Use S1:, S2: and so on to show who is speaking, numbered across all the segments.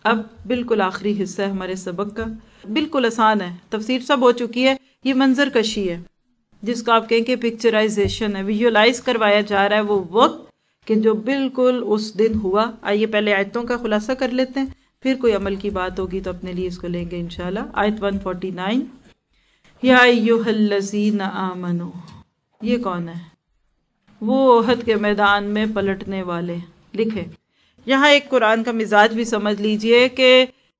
S1: اب بالکل آخری حصہ ہے ہمارے سبق کا، بالکل آسان ہے، تفسیر سب ہو چکی ہے، یہ منظر کشی ہے جس کو آپ کہیں کہ پکچرائزیشن ہے، ویژولائز کروایا جا رہا ہے وہ وقت کہ جو بالکل اس دن ہوا۔ آئیے پہلے آیتوں کا خلاصہ کر لیتے ہیں، پھر کوئی عمل کی بات ہوگی تو اپنے لیے اس کو لیں گے انشاءاللہ۔ آیت 149، یا ایھا الذین آمنو، یہ کون ہے؟ وہ احد کے میدان میں پلٹنے والے۔ لکھے یہاں ایک قرآن کا مزاج بھی سمجھ لیجئے کہ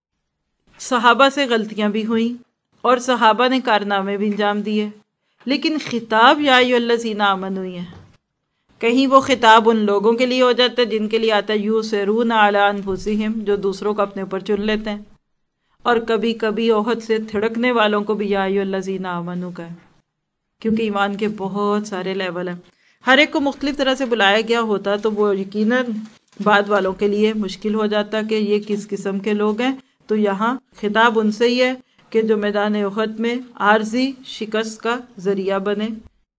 S1: صحابہ سے غلطیاں بھی ہوئیں اور صحابہ نے کارنامے بھی انجام دیے، لیکن خطاب یا ایھا الذین آمنو ہی ہے۔ کہیں وہ خطاب ان لوگوں کے لیے ہو جاتا ہے جن کے لیے آتا ہے یؤثرون علی انفسہم، جو دوسروں کو اپنے اوپر چن لیتے ہیں، اور کبھی کبھی احد سے تھڑکنے والوں کو بھی یا ایھا الذین آمنو کا ہے، کیونکہ ایمان کے بہت سارے لیول ہیں، ہر ایک کو مختلف طرح سے بلایا گیا ہوتا تو وہ یقیناً بعد والوں کے لیے مشکل ہو جاتا کہ یہ کس قسم کے لوگ ہیں۔ تو یہاں خطاب ان سے ہی ہے کہ جو میدان احد میں عارضی شکست کا ذریعہ بنے۔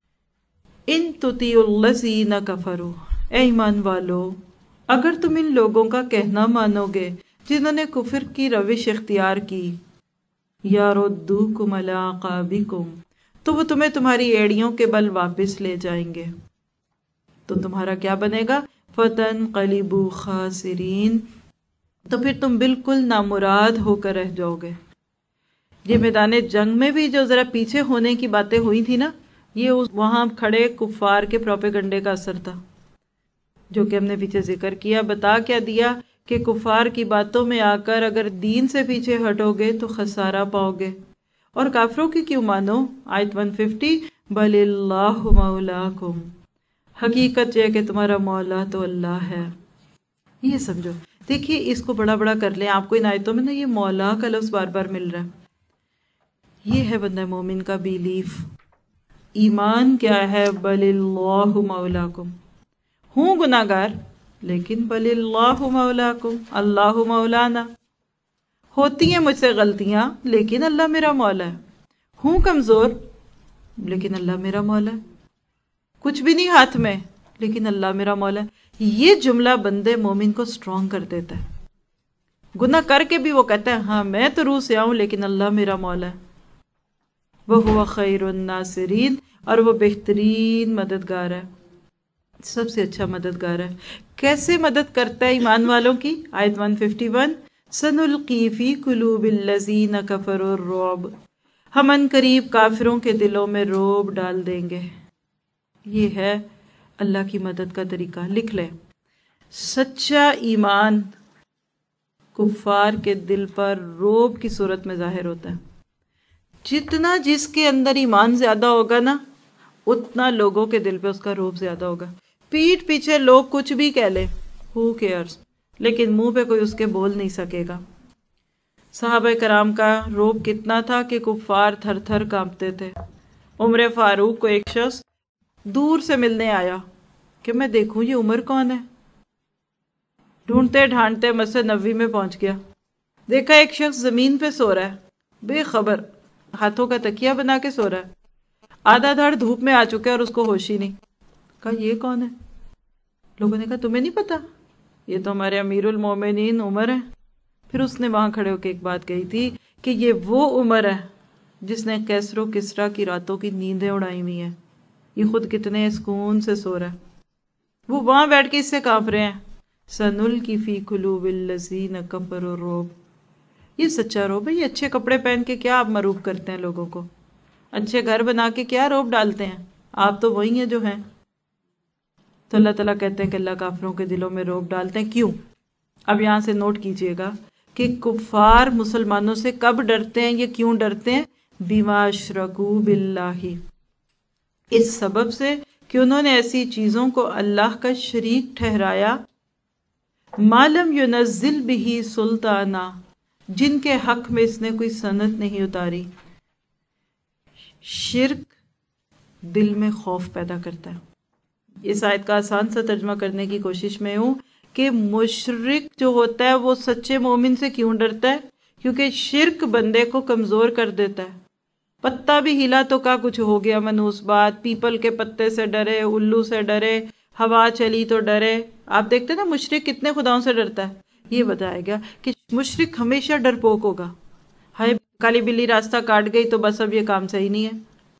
S1: ان تطیعوا الذین کفروا، اے ایمان والو اگر تم ان لوگوں کا کہنا مانو گے جنہوں نے کفر کی روش اختیار کی، یردوکم علی اعقابکم، تو وہ تمہیں تمہاری ایڑیوں کے بل واپس لے جائیں گے، تو تمہارا کیا بنے گا؟ فتنقلبوا خاسرین، تو پھر تم بالکل نامراد ہو کر رہ جاؤ گے۔ یہ میدان جنگ میں بھی جو ذرا پیچھے ہونے کی باتیں ہوئی تھی نا، یہ وہاں کھڑے کفار کے پروپیگنڈے کا اثر تھا، جو کہ ہم نے پیچھے ذکر کیا۔ بتا کیا دیا کہ کفار کی باتوں میں آ کر اگر دین سے پیچھے ہٹو گے تو خسارہ پاؤ گے، اور کافروں کی کیوں مانو؟ آیت 150، بل اللہ مولاکم، حقیقت یہ ہے کہ تمہارا مولا تو اللہ ہے۔ یہ سمجھو، دیکھیے اس کو بڑا بڑا کر لیں، آپ کو ان آیتوں میں نا یہ مولا کا لفظ بار بار مل رہا ہے۔ یہ ہے بندہ مومن کا بیلیف، ایمان کیا ہے؟ بل اللہ مولاکم، ہوں گناہگار لیکن بل اللہ مولاکم، اللہ مولانا، ہوتی ہیں مجھ سے غلطیاں لیکن اللہ میرا مولا ہے، ہوں کمزور لیکن اللہ میرا مولا ہے، کچھ بھی نہیں ہاتھ میں لیکن اللہ میرا مولا ہے۔ یہ جملہ بندے مومن کو سٹرونگ کر دیتا ہے، گناہ کر کے بھی وہ کہتا ہے ہاں میں تو روح سے آؤں لیکن اللہ میرا مولا ہے۔ وَهُوَ خَيْرُ النَّاصِرِينَ، اور وہ بہترین مددگار ہے، سب سے اچھا مددگار ہے۔ کیسے مدد کرتا ہے ایمان والوں کی؟ آیت 151، سَنُلْقِي فِي قُلُوبِ الَّذِينَ كَفَرُوا الرُّعْبَ، ہم ان قریب کافروں کے دلوں میں رعب ڈال دیں گے۔ یہ ہے اللہ کی مدد کا طریقہ، لکھ لیں۔ سچا ایمان کفار کے دل پر رعب کی صورت میں ظاہر ہوتا ہے۔ جتنا جس کے اندر ایمان زیادہ ہوگا نا، اتنا لوگوں کے دل پہ اس کا رعب زیادہ ہوگا۔ پیٹھ پیچھے لوگ کچھ بھی کہہ لیں، who cares، لیکن منہ پہ کوئی اس کے بول نہیں سکے گا۔ صحابہ کرام کا رعب کتنا تھا کہ کفار تھر تھر کانپتے تھے۔ عمر فاروق کو ایک شخص دور سے ملنے آیا کہ میں دیکھوں یہ عمر کون ہے، ڈھونڈتے ڈھانڈتے مسجد نبوی میں پہنچ گیا، دیکھا ایک شخص زمین پہ سو رہا ہے، بے خبر، ہاتھوں کا تکیہ بنا کے سو رہا ہے، آدھا دھڑ دھوپ میں آ چکا ہے اور اس کو ہوش ہی نہیں۔ کہا یہ کون ہے؟ لوگوں نے کہا تمہیں نہیں پتا؟ یہ تو ہمارے امیر المومنین عمر ہے۔ پھر اس نے وہاں کھڑے ہو کے ایک بات کہی تھی کہ یہ وہ عمر ہے جس نے کیسر و کسریٰ کی راتوں کی نیندیں اڑائی ہوئی ہیں، یہ خود کتنے سکون سے سو رہا ہے، وہ وہاں بیٹھ کے اس سے کانپ رہے ہیں۔ سَنُلْقِي فِي قُلُوبِ الَّذِينَ كَفَرُوا الرُّعْبَ، یہ سچا رعب ہے۔ یہ اچھے کپڑے پہن کے کیا آپ مرعوب کرتے ہیں لوگوں کو، اچھے گھر بنا کے کیا رعب ڈالتے ہیں، آپ تو وہی ہیں جو ہیں۔ تو اللہ تعالیٰ کہتے ہیں کہ اللہ کافروں کے دلوں میں رعب ڈالتے ہیں۔ کیوں؟ اب یہاں سے نوٹ کیجئے گا کہ کفار مسلمانوں سے کب ڈرتے ہیں، یہ کیوں ڈرتے ہیں؟ بِمَا أَشْرَكُوا بِاللَّهِ، اس سبب سے کہ انہوں نے ایسی چیزوں کو اللہ کا شریک ٹھہرایا، مَا لَمْ يُنَزِّلْ بِهِ سُلْطَانًا، جن کے حق میں اس نے کوئی سند نہیں اتاری۔ شرک دل میں خوف پیدا کرتا ہے۔ اس آیت کا آسان سا ترجمہ کرنے کی کوشش میں ہوں کہ مشرک جو ہوتا ہے وہ سچے مومن سے کیوں ڈرتا ہے؟ کیونکہ شرک بندے کو کمزور کر دیتا ہے۔ پتا بھی ہلا تو کا کچھ ہو گیا منحوس بات، پیپل کے پتے سے ڈرے، الو سے ڈرے، ہوا چلی تو ڈرے۔ آپ دیکھتے ہیں نا مشرک کتنے خداؤں سے ڈرتا ہے، یہ بتایا گیا کہ مشرک ہمیشہ ڈرپوک ہوگا. ہائے کالی بلی راستہ کاٹ گئی تو بس اب یہ کام صحیح نہیں ہے،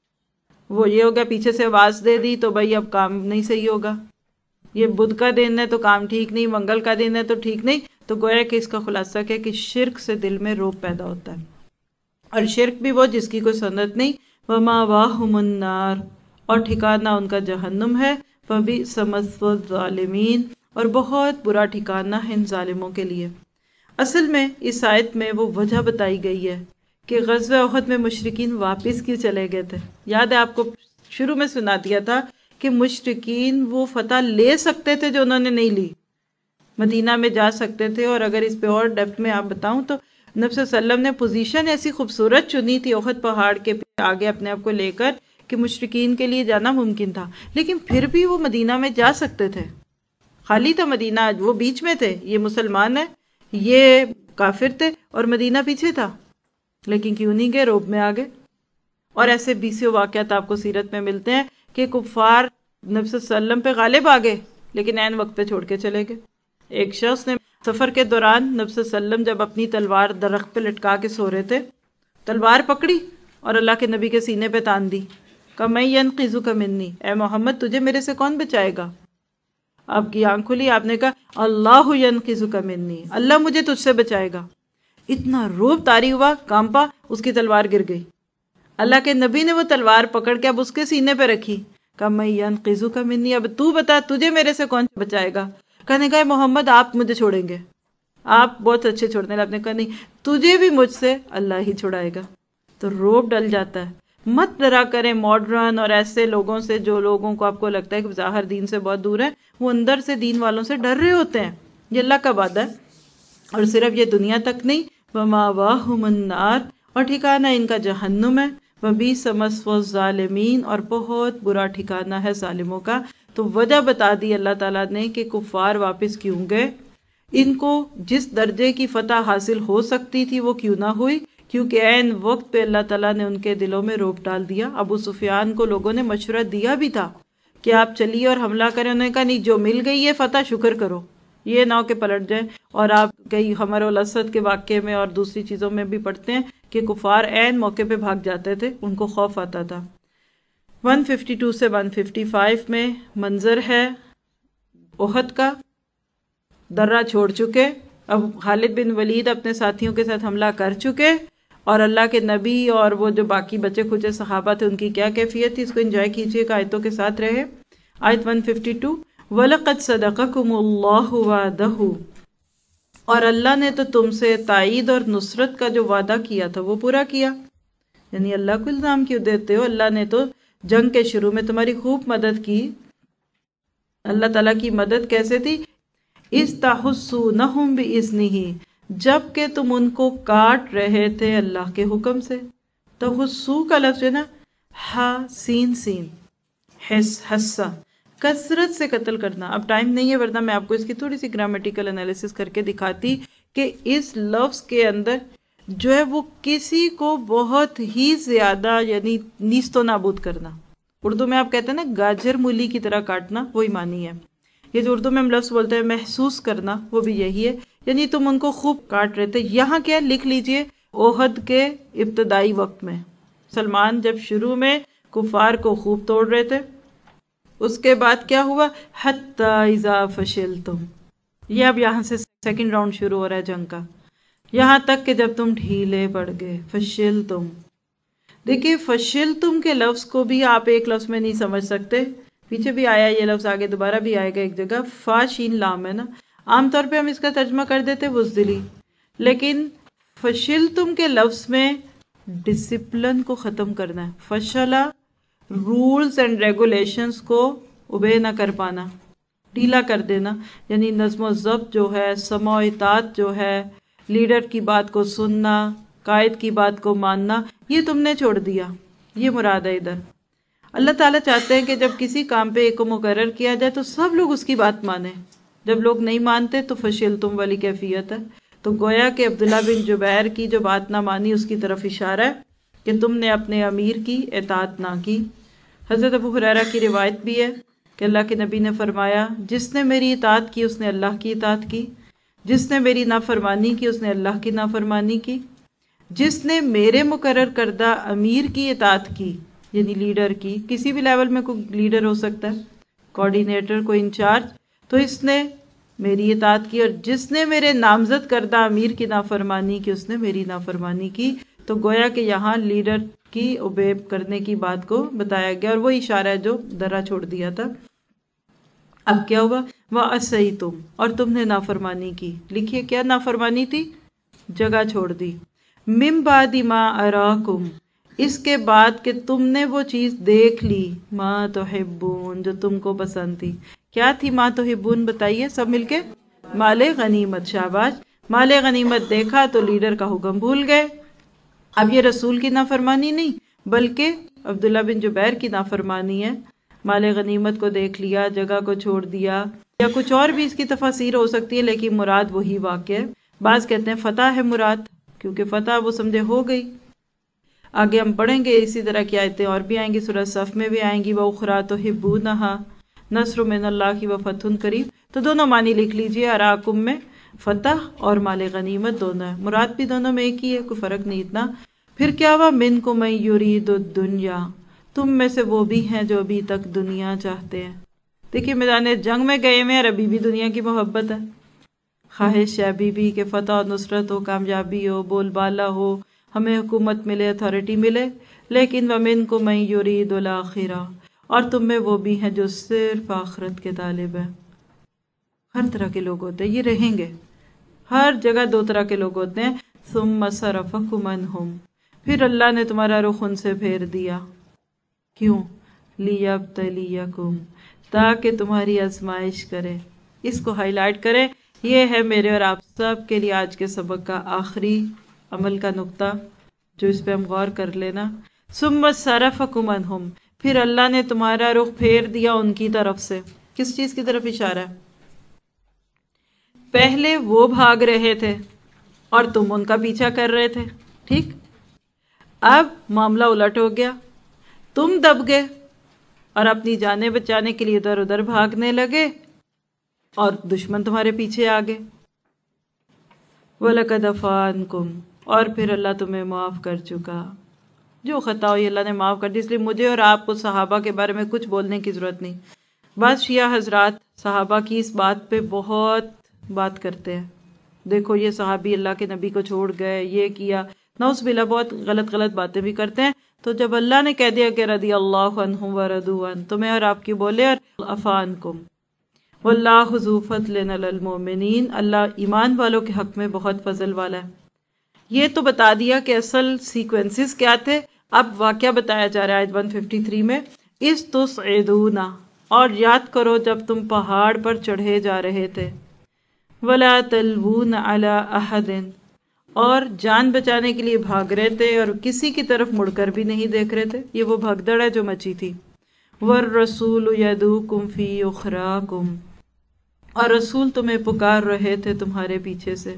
S1: وہ یہ ہو گیا پیچھے سے آواز دے دی تو بھائی اب کام نہیں صحیح ہوگا، یہ بدھ کا دن ہے تو کام ٹھیک نہیں، منگل کا دن ہے تو ٹھیک نہیں. تو گویا کہ اس کا خلاصہ کیا کہ شرک سے دل میں روب پیدا ہوتا ہے، اور شرک بھی وہ جس کی کوئی سنت نہیں. وَمَأْوَاهُمُ النَّارُ، اور ٹھکانہ ان کا جہنم ہے. فَبِئْسَ مَثْوَى الظَّالِمِينَ، اور بہت برا ٹھکانہ ہے ان ظالموں کے لیے. اصل میں اس آیت میں وہ وجہ بتائی گئی ہے کہ غزوہ احد میں مشرکین واپس کیوں چلے گئے تھے. یاد ہے آپ کو شروع میں سنا دیا تھا کہ مشرکین وہ فتح لے سکتے تھے جو انہوں نے نہیں لی، مدینہ میں جا سکتے تھے. اور اگر اس پہ اور ڈیپتھ میں آپ بتاؤں تو نبی صلی اللہ علیہ وسلم نے پوزیشن ایسی خوبصورت چنی تھی احد پہاڑ کے آگے اپنے آپ کو لے کر کہ مشرکین کے لیے جانا ممکن تھا، لیکن پھر بھی وہ مدینہ میں جا سکتے تھے. خالی تھا مدینہ، وہ بیچ میں تھے، یہ مسلمان ہے یہ کافر تھے، اور مدینہ پیچھے تھا، لیکن کیوں نہیں گئے؟ روب میں آ گئے. اور ایسے بیسیوں واقعات آپ کو سیرت میں ملتے ہیں کہ کفار نبی صلی اللہ علیہ وسلم پہ غالب آ گئے لیکن عین وقت پہ چھوڑ کے چلے گئے. ایک شخص نے سفر کے دوران نبی صلی اللہ علیہ وسلم جب اپنی تلوار درخت پہ لٹکا کے سو رہے تھے، تلوار پکڑی اور اللہ کے نبی کے سینے پہ تان دی. کہا میں ینقذک منی، اے محمد تجھے میرے سے کون بچائے گا؟ آپ کی آنکھ کھلی، آپ نے کہا اللہ ینقذک منی، اللہ مجھے تجھ سے بچائے گا. اتنا روب طاری ہوا، کانپا، اس کی تلوار گر گئی. اللہ کے نبی نے وہ تلوار پکڑ کے اب اس کے سینے پہ رکھی. کہا میں ینقذک منی، اب تو بتا تجھے میرے سے کون بچائے گا؟ کہنے کہا محمد آپ مجھے چھوڑیں گے، آپ بہت اچھے چھوڑنے لگے. آپ نے کہا نہیں، تجھے بھی مجھ سے اللہ ہی چھڑائے گا. تو روب ڈل جاتا ہے. مت ڈرا کریں ماڈرن اور ایسے لوگوں سے جو لوگوں کو آپ کو لگتا ہے کہ ظاہر دین سے بہت دور ہے، وہ اندر سے دین والوں سے ڈر رہے ہوتے ہیں. یہ اللہ کا وعدہ ہے. اور صرف یہ دنیا تک نہیں، وَمَأْوَاهُمُ النَّارُ، اور ٹھکانہ ان کا جہنم ہے. وَبِئْسَ مَثْوَى الظَّالِمِينَ، اور بہت برا ٹھکانہ ہے ظالموں کا. تو وجہ بتا دی اللہ تعالیٰ نے کہ کفار واپس کیوں گئے. ان کو جس درجے کی فتح حاصل ہو سکتی تھی وہ کیوں نہ ہوئی، کیونکہ عین وقت پہ اللہ تعالیٰ نے ان کے دلوں میں روب ڈال دیا. ابو سفیان کو لوگوں نے مشورہ دیا بھی تھا کہ آپ چلیے اور حملہ کریں. انہوں نے کہا نہیں، جو مل گئی ہے فتح شکر کرو، یہ نہ ہو کہ پلٹ جائیں. اور آپ کئی حمر الاسد کے واقعے میں اور دوسری چیزوں میں بھی پڑھتے ہیں کہ کفار عین موقع پہ بھاگ جاتے تھے، ان کو خوف آتا تھا. 152 سے 155 میں منظر ہے احد کا. درہ چھوڑ چکے، اب خالد بن ولید اپنے ساتھیوں کے ساتھ حملہ کر چکے، اور اللہ کے نبی اور وہ جو باقی بچے کھچے صحابہ تھے ان کی کیا کیفیت تھی. اس کو انجوائے کیجئے کہ آیتوں کے ساتھ رہے. آیت 152، وَلَقَدْ صَدَقَكُمُ اللَّهُ وَعْدَهُ، اور اللہ نے تو تم سے تائید اور نصرت کا جو وعدہ کیا تھا وہ پورا کیا. یعنی اللہ کو الزام کیوں دیتے ہو؟ اللہ نے تو جنگ کے شروع میں تمہاری خوب مدد کی. اللہ تعالیٰ کی مدد کیسے تھی؟ اِذْ تَحُسُّونَهُمْ بِإِذْنِهِ، جب کہ تم ان کو کاٹ رہے تھے اللہ کے حکم سے. تحسو کا لفظ ہے نا، ہا سین سین، حسا، کثرت سے قتل کرنا. اب ٹائم نہیں ہے ورنہ میں آپ کو اس کی تھوڑی سی گرامیٹیکل انالیسس کر کے دکھاتی کہ اس لفظ کے اندر جو ہے وہ کسی کو بہت ہی زیادہ یعنی نیست و نابود کرنا. اردو میں آپ کہتے ہیں نا گاجر مولی کی طرح کاٹنا، وہی معنی ہے. یہ جو اردو میں ہم لفظ بولتے ہیں محسوس کرنا، وہ بھی یہی ہے. یعنی تم ان کو خوب کاٹ رہے تھے. یہاں کیا لکھ لیجئے، احد کے ابتدائی وقت میں سلمان جب شروع میں کفار کو خوب توڑ رہے تھے، اس کے بعد کیا ہوا، حتی اذا فشلتم. یہ اب یہاں سے سیکنڈ راؤنڈ شروع ہو رہا ہے جنگ کا، یہاں تک کہ جب تم ڈھیلے پڑ گئے. فشلتم، دیکھیے فشلتم کے لفظ کو بھی آپ ایک لفظ میں نہیں سمجھ سکتے. پیچھے بھی آیا یہ لفظ، آگے دوبارہ بھی آئے گا ایک جگہ. فا شین لام ہے نا، عام طور پہ ہم اس کا ترجمہ کر دیتے بزدلی، لیکن فشلتم کے لفظ میں ڈسپلن کو ختم کرنا ہے. فشلا، رولز اینڈ ریگولیشنز کو اوبے نہ کر پانا، ڈھیلا کر دینا. یعنی نظم و ضبط جو ہے، سمع و اطاعت جو ہے، لیڈر کی بات کو سننا، قائد کی بات کو ماننا، یہ تم نے چھوڑ دیا. یہ مراد ہے ادھر. اللہ تعالیٰ چاہتے ہیں کہ جب کسی کام پہ ایک کو مقرر کیا جائے تو سب لوگ اس کی بات مانیں. جب لوگ نہیں مانتے تو فشلتم والی کیفیت ہے. تو گویا کہ عبداللہ بن جبیر کی جو بات نہ مانی اس کی طرف اشارہ ہے کہ تم نے اپنے امیر کی اطاعت نہ کی. حضرت ابو ہریرہ کی روایت بھی ہے کہ اللہ کے نبی نے فرمایا، جس نے میری اطاعت کی اس نے اللہ کی اطاعت کی، جس نے میری نافرمانی کی اس نے اللہ کی نافرمانی کی، جس نے میرے مقرر کردہ امیر کی اطاعت کی، یعنی لیڈر کی، کسی بھی لیول میں کوئی لیڈر ہو سکتا ہے، کوآرڈینیٹر، کوئی انچارج، تو اس نے میری اطاعت کی، اور جس نے میرے نامزد کردہ امیر کی نافرمانی کی اس نے میری نافرمانی کی۔ تو گویا کہ یہاں لیڈر کی اوبے کرنے کی بات کو بتایا گیا، اور وہ اشارہ ہے جو درا چھوڑ دیا تھا۔ اب کیا ہوا؟ وَعَصَيْتُمْ، اور تم نے نافرمانی کی۔ لکھیے کیا نافرمانی تھی؟ جگہ چھوڑ دی۔ مِن بَعْدِ مَا أَرَاكُمْ، اس کے بعد کہ تم نے وہ چیز دیکھ لی، ما تحبون، جو تم کو پسند تھی۔ کیا تھی ما تحبون؟ بتائیے سب مل کے۔ مال غنیمت، شاباش۔ مال غنیمت دیکھا تو لیڈر کا حکم بھول گئے۔ اب یہ رسول کی نافرمانی نہیں بلکہ عبداللہ بن جبیر کی نافرمانی ہے۔ مال غنیمت کو دیکھ لیا، جگہ کو چھوڑ دیا، یا کچھ اور بھی اس کی تفاسیر ہو سکتی ہے، لیکن مراد وہی واقع ہے۔ بعض کہتے ہیں فتح ہے مراد، کیونکہ فتح وہ سمجھے ہو گئی۔ آگے ہم پڑھیں گے اسی طرح کی آیتیں اور بھی آئیں گی، سورہ صف میں بھی آئیں گی، وَأُخْرَىٰ تُحِبُّونَهَا نصر من اللہ وفتح قریب۔ تو دونوں معنی لکھ لیجئے، اراکم میں فتح اور مال غنیمت دونوں ہے، مراد بھی دونوں میں ایک ہی ہے، کوئی فرق نہیں اتنا۔ پھر کیا ہوا؟ منکم من یرید الدنیا، تم میں سے وہ بھی ہیں جو ابھی تک دنیا چاہتے ہیں۔ دیکھیے میدان جنگ میں گئے میں اور ابھی بھی دنیا کی محبت ہے، خواہش ہے ابھی بھی کہ فتح و نصرت ہو، کامیابی ہو، بول بالا ہو، ہمیں حکومت ملے، اتھارٹی ملے، لیکن وَمِنْكُمْ مَن يُرِيدُ الْآخِرَةَ، اور تم میں وہ بھی ہیں جو صرف آخرت کے طالب ہیں۔ ہر طرح کے لوگ ہوتے ہیں، یہ رہیں گے، ہر جگہ دو طرح کے لوگ ہوتے ہیں۔ ثُمَّ صَرَفَكُمْ عَنْهُمْ، پھر اللہ نے تمہارا رخ ان سے پھیر دیا۔ کیوں؟ لِيَبْتَلِيَكُمْ، تاکہ تمہاری آزمائش کرے۔ اس کو ہائی لائٹ کرے، یہ ہے میرے اور آپ سب کے لیے آج کے سبق کا آخری عمل کا نقطہ جو اس پہ ہم غور کر لینا۔ ثُمَّ صَرَفَكُمْ عَنْهُمْ، پھر اللہ نے تمہارا رخ پھیر دیا ان کی طرف سے۔ کس چیز کی طرف اشارہ ہے؟ پہلے وہ بھاگ رہے تھے اور تم ان کا پیچھا کر رہے تھے، ٹھیک؟ اب معاملہ الٹ ہو گیا، تم دب گئے اور اپنی جانیں بچانے کے لیے ادھر ادھر بھاگنے لگے اور دشمن تمہارے پیچھے آ گئے۔ وَلَقَدْ عَفَا عَنْكُمْ، اور پھر اللہ تمہیں معاف کر چکا، جو خطا ہوئی اللہ نے معاف کر دی، اس لیے مجھے اور آپ کو صحابہ کے بارے میں کچھ بولنے کی ضرورت نہیں۔ بعض شیعہ حضرات صحابہ کی اس بات پہ بہت بات کرتے ہیں، دیکھو یہ صحابی اللہ کے نبی کو چھوڑ گئے، یہ کیا، نعوذ باللہ، بہت غلط غلط باتیں بھی کرتے ہیں۔ تو جب اللہ نے کہہ دیا کہ رضی اللہ عنہم ورضوا عنہ، تو میں اور آپ کی بولے اور عفا عنکم۔ واللہ ذو فضل علی المؤمنین، اللہ ایمان والوں کے حق میں بہت فضل والا ہے۔ یہ تو بتا دیا کہ اصل سیکوینسز کیا تھے، اب واقعہ بتایا جا رہا ہے آیت 153 میں۔ اذ تصعدون، اور یاد کرو جب تم پہاڑ پر چڑھے جا رہے تھے، ولا تلوون علی احد، اور جان بچانے کے لیے بھاگ رہے تھے اور کسی کی طرف مڑ کر بھی نہیں دیکھ رہے تھے، یہ وہ بھگدڑ ہے جو مچی تھی۔ والرسول یدعوکم فی اخراکم، اور رسول تمہیں پکار رہے تھے تمہارے پیچھے سے۔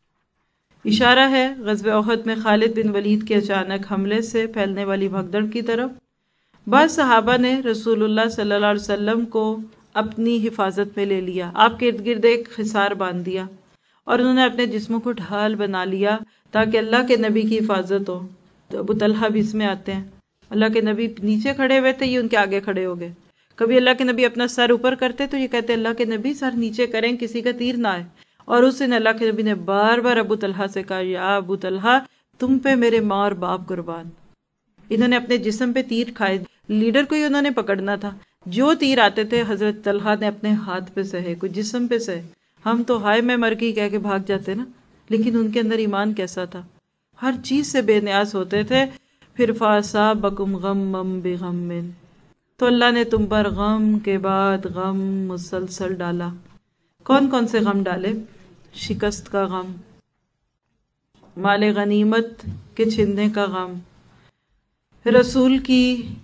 S1: اشارہ ہے غزوہ احد میں خالد بن ولید کے اچانک حملے سے پھیلنے والی بھگدڑ کی طرف۔ بعض صحابہ نے رسول اللہ صلی اللہ علیہ وسلم کو اپنی حفاظت میں لے لیا، آپ کے ارد گرد ایک حصار باندھ دیا، اور انہوں نے اپنے جسموں کو ڈھال بنا لیا تاکہ اللہ کے نبی کی حفاظت ہو۔ تو ابو طلحہ بھی اس میں آتے ہیں، اللہ کے نبی نیچے کھڑے ہوئے تھے، یہ ان کے آگے کھڑے ہو گئے۔ کبھی اللہ کے نبی اپنا سر اوپر کرتے تو یہ کہتے اللہ کے نبی سر نیچے کریں، کسی کا تیر نہ آئے، اور اس دن اللہ کے نبی نے بار بار ابو طلحہ سے کہا، یا ابو طلحہ تم پہ میرے ماں اور باپ قربان۔ انہوں نے اپنے جسم پہ تیر کھائے، لیڈر کو ہی انہوں نے پکڑنا تھا، جو تیر آتے تھے حضرت طلحہ نے اپنے ہاتھ پہ سہے، کوئی جسم پہ سہے۔ ہم تو ہائے میں مر گئی کہہ کے بھاگ جاتے نا، لیکن ان کے اندر ایمان کیسا تھا، ہر چیز سے بے نیاز ہوتے تھے۔ پھر فَأَصَابَكُمْ غَمًّا بِغَمٍّ، تو اللہ نے تم پر غم کے بعد غم مسلسل ڈالا۔ کون کون سے غم ڈالے؟ شکست کا غم، مال غنیمت کے چھننے کا غم، رسول کی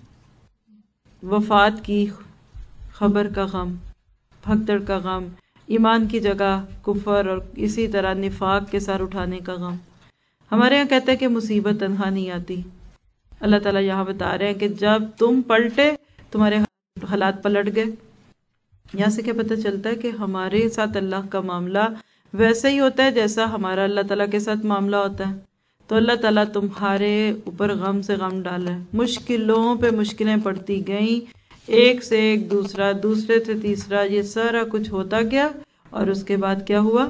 S1: وفات کی خبر کا غم، بھگدڑ کا غم، ایمان کی جگہ کفر اور اسی طرح نفاق کے سر اٹھانے کا غم۔ ہمارے یہاں کہتے ہیں کہ مصیبت تنہا نہیں آتی، اللہ تعالیٰ یہاں بتا رہے ہیں کہ جب تم پلٹے تمہارے حالات پلٹ گئے۔ یہاں سے کیا پتہ چلتا ہے کہ ہمارے ساتھ اللہ کا معاملہ ویسا ہی ہوتا ہے جیسا ہمارا اللہ تعالیٰ کے ساتھ معاملہ ہوتا ہے. تو اللہ تعالیٰ تمہارے اوپر غم سے غم ڈالا ہے، مشکلوں پہ مشکلیں پڑتی گئیں، ایک سے ایک دوسرا، دوسرے سے تیسرا، یہ سارا کچھ ہوتا گیا. اور اس کے بعد کیا ہوا؟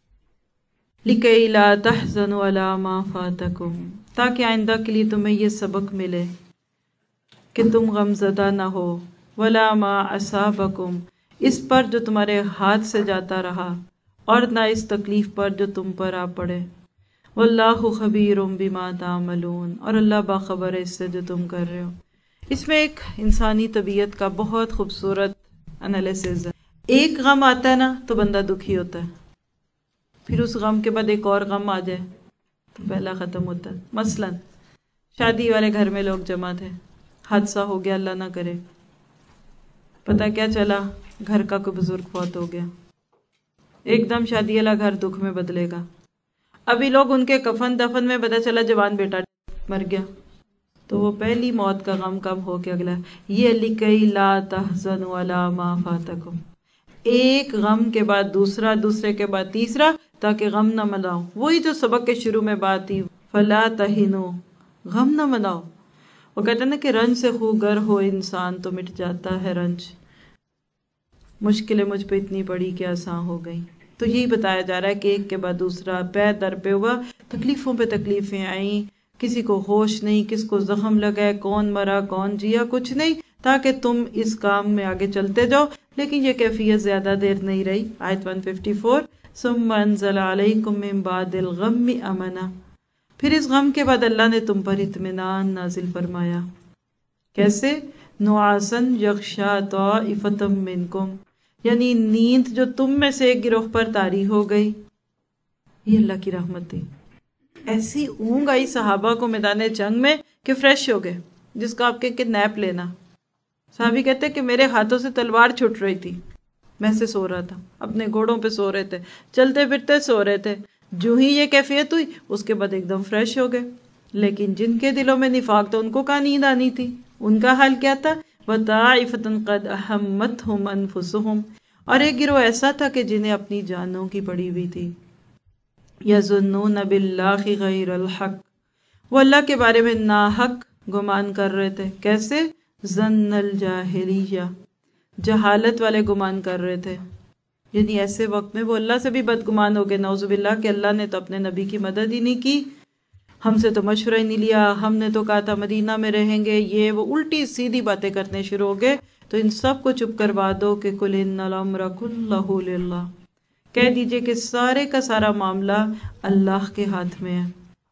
S1: لِكَيْ لَا تَحْزَنُوا عَلَىٰ مَا فَاتَكُمْ، تاکہ آئندہ کے لیے تمہیں یہ سبق ملے کہ تم غم زدہ نہ ہو. وَلَا مَا أَصَابَكُمْ، اس پر جو تمہارے ہاتھ سے جاتا رہا، اور نہ اس تکلیف پر جو تم پر آ پڑے. وَاللَّهُ خَبِيرٌ بِمَا تَعْمَلُونَ، اور اللہ باخبر ہے اس سے جو تم کر رہے ہو. اس میں ایک انسانی طبیعت کا بہت خوبصورت انالیسز ہے. ایک غم آتا ہے نا تو بندہ دکھی ہوتا ہے، پھر اس غم کے بعد ایک اور غم آ جائے تو پہلا ختم ہوتا ہے. مثلا شادی والے گھر میں لوگ جمع تھے، حادثہ ہو گیا، اللہ نہ کرے، پتہ کیا چلا گھر کا کوئی بزرگ فوت ہو گیا، ایک دم شادی والا گھر دکھ میں بدلے گا. ابھی لوگ ان کے کفن دفن میں پتہ چلا جوان بیٹا مر گیا، تو وہ پہلی موت کا غم کب ہو کے اگلا یہ لِكَيْ لَا تَحْزَنُوا عَلَىٰ مَا فَاتَكُمْ، ایک غم کے بعد دوسرا، دوسرے کے بعد تیسرا، تاکہ غم نہ مناؤ. وہی جو سبق کے شروع میں بات تھی، فَلَا تَهِنُوا، غم نہ مناؤ. وہ کہتے ہیں نا کہ رنج سے خوگر ہو انسان تو مٹ جاتا ہے رنج. مشکلیں مجھ پہ اتنی پڑی کہ آسان ہو گئی. تو یہی بتایا جا رہا ہے کہ ایک کے بعد دوسرا پے در پہ ہوا، تکلیفوں پہ تکلیفیں آئیں، کسی کو ہوش نہیں، کس کو زخم لگا، کون مرا کون جیا، کچھ نہیں، تاکہ تم اس کام میں آگے چلتے جاؤ. لیکن یہ کیفیت زیادہ دیر نہیں رہی. آیت 154 ثم انزل علیکم من بعد الغم امنا، پھر اس غم کے بعد اللہ نے تم پر اطمینان نازل فرمایا. کیسے؟ نعاسن یغشا طائفۃ منکم، یعنی نیند جو تم میں سے ایک گروہ پر طاری ہو گئی. یہ اللہ کی رحمت تھی. ایسی اونگ آئی صحابہ کو میدان جنگ میں کہ فریش ہو گئے، جس کو آپ کہ نیپ لینا. صحابی کہتے کہ میرے ہاتھوں سے تلوار چھٹ رہی تھی، میں سے سو رہا تھا، اپنے گھوڑوں پہ سو رہے تھے، چلتے پھرتے سو رہے تھے. جو ہی یہ کیفیت ہوئی اس کے بعد ایک دم فریش ہو گئے. لیکن جن کے دلوں میں نفاق تھا ان کو کہاں نیند آنی تھی؟ ان کا حال کیا تھا؟ وَطَائِفَةٌ قَدْ أَهَمَّتْهُمْ أَنفُسُهُمْ، اور ایک گروہ ایسا تھا کہ جنہیں اپنی جانوں کی پڑی ہوئی تھی. يَظُنُّونَ بِاللَّهِ غَيْرَ الْحَقِّ، وہ اللہ کے بارے میں ناحق گمان کر رہے تھے. کیسے؟ ظن الجاہلیہ، جہالت والے گمان کر رہے تھے. یعنی ایسے وقت میں وہ اللہ سے بھی بدگمان ہو گئے، نعوذ باللہ، کہ اللہ نے تو اپنے نبی کی مدد ہی نہیں کی، ہم سے تو مشورہ ہی نہیں لیا، ہم نے تو کہا تھا مدینہ میں رہیں گے، یہ وہ الٹی سیدھی باتیں کرنے شروع ہو گئے. تو ان سب کو چپ کروا دو کہ قُلْ إِنَّ الْأَمْرَ كُلَّهُ لِلَّهِ، کہہ دیجئے کہ سارے کا سارا معاملہ اللہ کے ہاتھ میں ہے.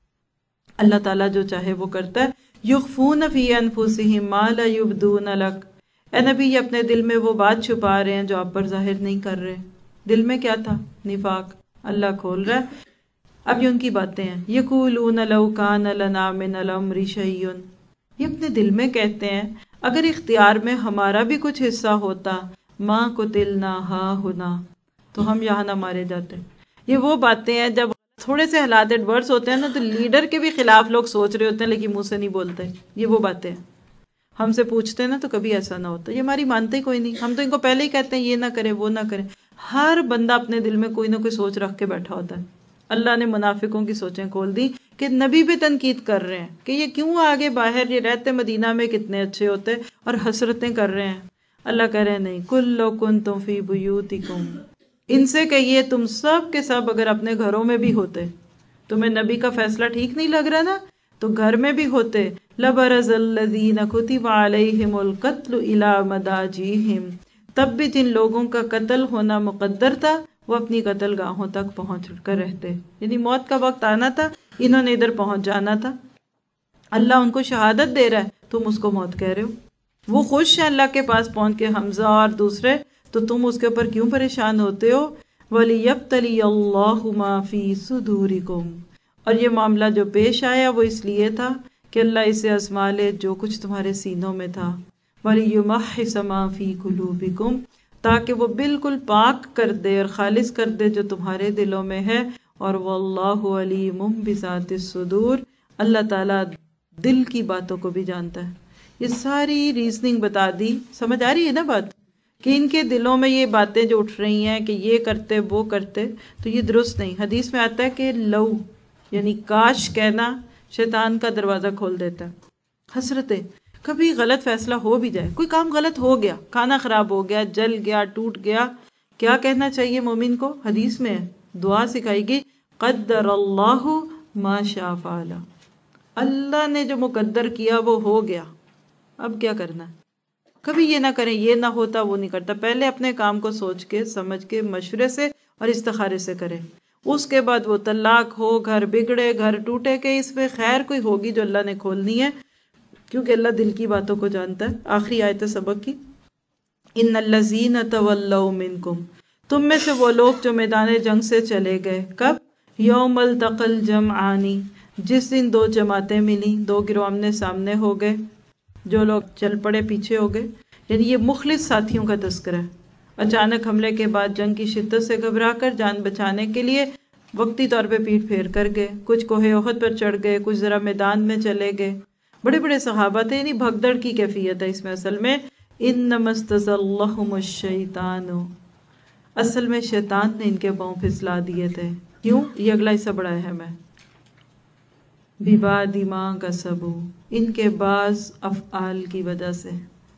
S1: اللہ تعالیٰ جو چاہے وہ کرتا ہے. یخفون فی انفسہم ما لا یبدون لک، اے نبی یہ اپنے دل میں وہ بات چھپا رہے ہیں جو آپ پر ظاہر نہیں کر رہے. دل میں کیا تھا؟ نفاق. اللہ کھول رہا ہے. اب یہ ان کی باتیں ہیں. یقولون لو کان لنا من الامر شیء، یہ اپنے دل میں کہتے ہیں اگر اختیار میں ہمارا بھی کچھ حصہ ہوتا، ما قتلنا ہاہنا، تو ہم یہاں نہ مارے جاتے. یہ وہ باتیں ہیں جب تھوڑے سے حالات ایڈورس ہوتے ہیں نا تو لیڈر کے بھی خلاف لوگ سوچ رہے ہوتے ہیں لیکن منہ سے نہیں بولتے. یہ وہ باتیں ہیں. ہم سے پوچھتے ہیں نا تو کبھی ایسا نہ ہوتا، یہ ہماری مانتے ہی کوئی نہیں. ہم تو ان کو پہلے ہی کہتے ہیں یہ نہ کرے وہ نہ کرے. ہر بندہ اپنے دل میں کوئی نہ کوئی سوچ رکھ کے بیٹھا ہوتا ہے. اللہ نے منافقوں کی سوچیں کھول دی کہ نبی پہ تنقید کر رہے ہیں کہ یہ کیوں آگے باہر، یہ رہتے مدینہ میں کتنے اچھے ہوتے، اور حسرتیں کر رہے ہیں. اللہ کہہ رہے نہیں، قُل لَوْ كُنْتُمْ فِي بُيُوتِكُمْ، ان سے کہیے تم سب کے سب اگر اپنے گھروں میں بھی ہوتے، تمہیں نبی کا فیصلہ ٹھیک نہیں لگ رہا نا تو گھر میں بھی ہوتے، لَبَرَزَ الَّذِينَ كُتِبَ عَلَيْهِمُ الْقَتْلُ إِلَىٰ مَضَاجِعِهِمْ، تب بھی جن لوگوں کا قتل ہونا مقدر تھا وہ اپنی قتل گاہوں تک پہنچ کر رہتے. یعنی موت کا وقت آنا تھا، انہوں نے ادھر پہنچ جانا تھا. اللہ ان کو شہادت دے رہا ہے، تم اس کو موت کہہ رہے ہو. وہ خوش ہیں اللہ کے پاس پہنچ کے، حمزہ اور دوسرے، تو تم اس کے اوپر کیوں پریشان ہوتے ہو؟ وَلِيَبْتَلِيَ اللَّهُ مَا فِي صُدُورِكُمْ، اور یہ معاملہ جو پیش آیا وہ اس لیے تھا کہ اللہ اسے آزما لے جو کچھ تمہارے سینوں میں تھا. وَلِيُمَحِّصَ مَا فِي قُلُوبِكُمْ، تاکہ وہ بالکل پاک کر دے اور خالص کر دے جو تمہارے دلوں میں ہے. اور وَاللَّهُ عَلِيمٌ بِذَاتِ الصُّدُورِ، اللہ تعالیٰ دل کی باتوں کو بھی جانتا ہے. یہ ساری ریزننگ بتا دی، سمجھ آ رہی ہے نا بات؟ کہ ان کے دلوں میں یہ باتیں جو اٹھ رہی ہیں کہ یہ کرتے وہ کرتے، تو یہ درست نہیں۔ حدیث میں آتا ہے کہ لو یعنی کاش کہنا شیطان کا دروازہ کھول دیتا ہے۔ حسرتیں، کبھی غلط فیصلہ ہو بھی جائے، کوئی کام غلط ہو گیا، کھانا خراب ہو گیا، جل گیا، ٹوٹ گیا، کیا کہنا چاہیے مومن کو؟ حدیث میں دعا سکھائی گئی، قدر اللہ ما شاء فعل، اللہ نے جو مقدر کیا وہ ہو گیا، اب کیا کرنا ہے؟ کبھی یہ نہ کریں یہ نہ ہوتا وہ نہیں کرتا، پہلے اپنے کام کو سوچ کے سمجھ کے مشورے سے اور استخارے سے کریں، اس کے بعد وہ طلاق ہو، گھر بگڑے، گھر ٹوٹے، کہ اس میں خیر کوئی ہوگی جو اللہ نے کھولنی ہے، کیونکہ اللہ دل کی باتوں کو جانتا ہے۔ آخری آیت سبق کی، ان الذین تولوا منکم، تم میں سے وہ لوگ جو میدان جنگ سے چلے گئے، کب؟ یوم التقى الجمعان، جس دن دو جماعتیں ملی، دو گروہ آمنے سامنے ہو گئے، جو لوگ چل پڑے پیچھے ہو گئے، یعنی یہ مخلص ساتھیوں کا تذکرہ ہے۔ اچانک حملے کے بعد جنگ کی شدت سے گھبرا کر جان بچانے کے لیے وقتی طور پہ پیٹ پھیر کر گئے، کچھ کوہ احد پر چڑھ گئے، کچھ ذرا میدان میں چلے گئے، بڑے بڑے صحابہ تھے، یعنی بھگدڑ کی کیفیت ہے اس میں۔ اصل میں انما استزلهم الشیطان، اصل میں شیطان نے ان کے پاؤں پھسلا دیے تھے۔ کیوں؟ یہ اگلا حصہ بڑا اہم ہے۔ بِبَعْدِ مَا كَسَبُوا، ان کے بعض افعال کی وجہ سے۔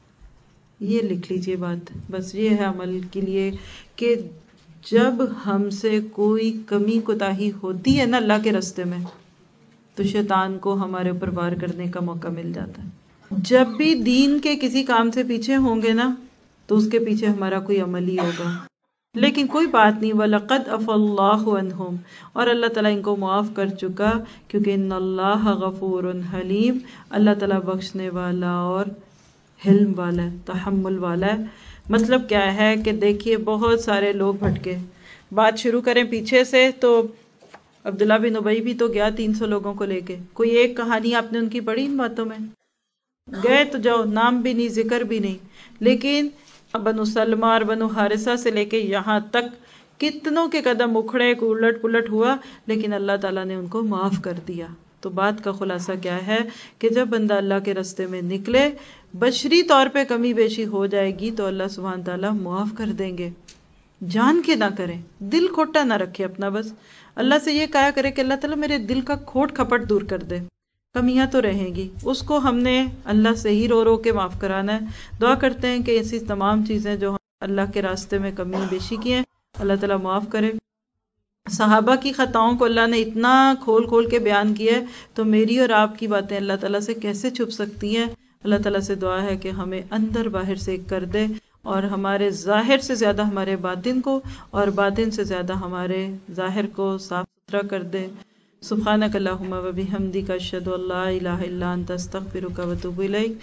S1: یہ لکھ لیجئے بات، بس یہ ہے عمل کے لیے کہ جب ہم سے کوئی کمی کوتاہی ہوتی ہے نا اللہ کے راستے میں، تو شیطان کو ہمارے اوپر وار کرنے کا موقع مل جاتا ہے۔ جب بھی دین کے کسی کام سے پیچھے ہوں گے نا، تو اس کے پیچھے ہمارا کوئی عمل ہی ہوگا، لیکن کوئی بات نہیں، وَلَقَدْ عَفَا اللَّهُ عَنْهُمْ، اور اللہ تعالیٰ ان کو معاف کر چکا، کیونکہ ان اللہ غفور حلیم، اللہ تعالیٰ بخشنے والا اور حلم والا ہے، تحمل والا ہے۔ مطلب کیا ہے کہ دیکھیے بہت سارے لوگ بھٹکے، بات شروع کریں پیچھے سے تو عبداللہ بن ابی بھی تو گیا 300 لوگوں کو لے کے، کوئی ایک کہانی آپ نے ان کی پڑھی ان باتوں میں؟ گئے تو جاؤ، نام بھی نہیں، ذکر بھی نہیں، لیکن بنو سلمہ اور بنو حارثہ سے لے کے یہاں تک کتنوں کے قدم اکھڑے، الٹ پلٹ ہوا، لیکن اللہ تعالیٰ نے ان کو معاف کر دیا۔ تو بات کا خلاصہ کیا ہے کہ جب بندہ اللہ کے راستے میں نکلے، بشری طور پہ کمی بیشی ہو جائے گی تو اللہ سبحانہ تعالیٰ معاف کر دیں گے۔ جان کے نہ کریں، دل کھوٹا نہ رکھے اپنا، بس اللہ سے یہ کہا کرے کہ اللہ تعالیٰ میرے دل کا کھوٹ کھپٹ دور کر دے، کمیاں تو رہیں گی، اس کو ہم نے اللہ سے ہی رو رو کے معاف کرانا ہے۔ دعا کرتے ہیں کہ ایسی تمام چیزیں جو ہم اللہ کے راستے میں کمی بیشی کی ہیں اللہ تعالیٰ معاف کرے۔ صحابہ کی خطاؤں کو اللہ نے اتنا کھول کھول کے بیان کیا ہے، تو میری اور آپ کی باتیں اللہ تعالیٰ سے کیسے چھپ سکتی ہیں؟ اللہ تعالیٰ سے دعا ہے کہ ہمیں اندر باہر سے ایک کر دے، اور ہمارے ظاہر سے زیادہ ہمارے باطن کو، اور باطن سے زیادہ ہمارے ظاہر کو صاف ستھرا کر دے۔ سبحانک اللہم و بحمدک، اشہد ان لا الہ الا انت، استغفرک و اتوب الیک۔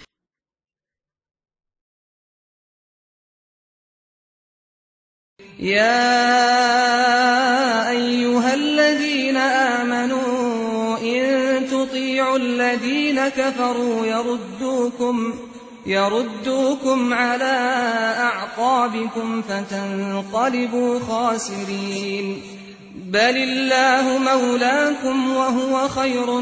S2: يا أيها الذين آمنوا إن تطيعوا الذين كفروا يردوكم على أعقابكم فتنقلبوا خاسرين بل الله مولاكم وهو خير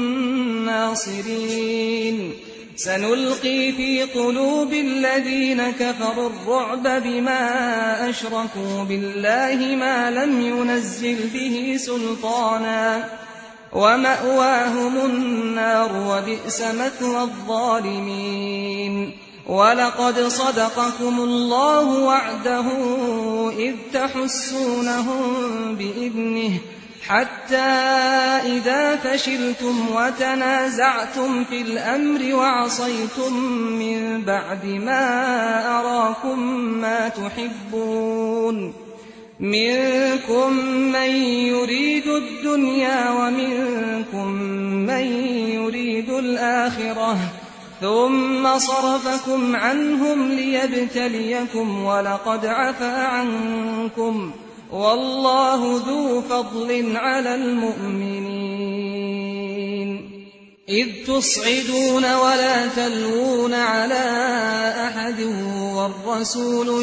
S2: الناصرين سنلقي في قلوب الذين كفروا الرعب بما أشركوا بالله ما لم ينزل به سلطانا ومأواهم النار وبئس مثوى الظالمين وَلَقَدْ صَدَقَكُمُ اللَّهُ وَعْدَهُ إِذْ تَحُسُّونَهُم بِإِذْنِهِ حَتَّى إِذَا فَشِلْتُمْ وَتَنَازَعْتُمْ فِي الْأَمْرِ وَعَصَيْتُم مِّن بَعْدِ مَا أَرَاكُم مَّا تُحِبُّونَ مِنكُم مَّن يُرِيدُ الدُّنْيَا وَمِنكُم مَّن يُرِيدُ الْآخِرَةَ ثم صرفكم عنهم ليبتليكم ولقد عفا عنكم والله ذو فضل على المؤمنين إذ تصعدون ولا تلوون على أحد والرسول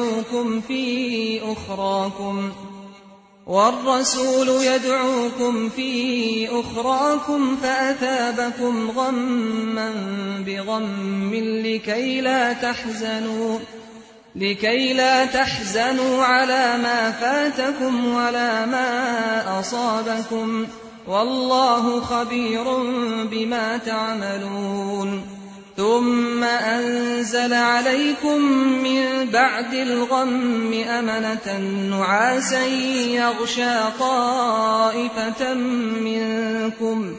S2: يدعوكم في أخراكم فأثابكم غما بغم لكي لا تحزنوا لكي لا تحزنوا على ما فاتكم ولا ما أصابكم والله خبير بما تعملون ثم أنزل عليكم من بعد الغم أمنة نعاسا يغشى طائفة منكم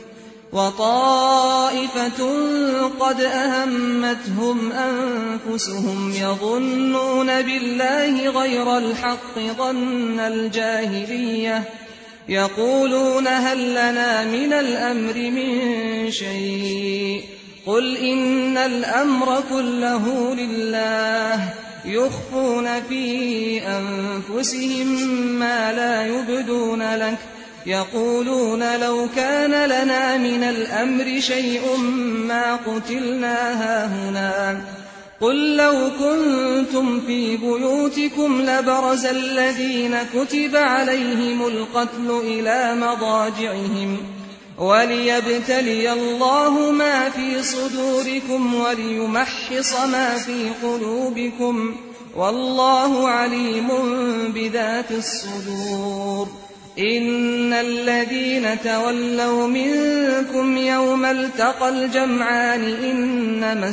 S2: وطائفة قد أهمتهم أنفسهم يظنون بالله غير الحق ظن الجاهلية يقولون هل لنا من الأمر من شيء قل إن الأمر كله لله يخفون في أنفسهم ما لا يبدون لك يقولون لو كان لنا من الأمر شيء ما قتلنا هاهنا قل لو كنتم في بيوتكم لبرز الذين كتب عليهم القتل إلى مضاجعهم وليبتلي الله ما في صدوركم وليمحص ما في قلوبكم والله عليم بذات الصدور إن الذين تولوا منكم يوم التقى الجمعان إنما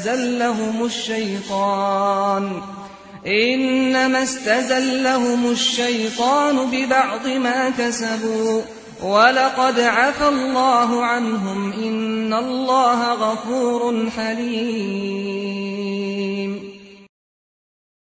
S2: استزلهم الشيطان ببعض ما كسبوا ولقد عفى الله عنهم إن الله غفور حليم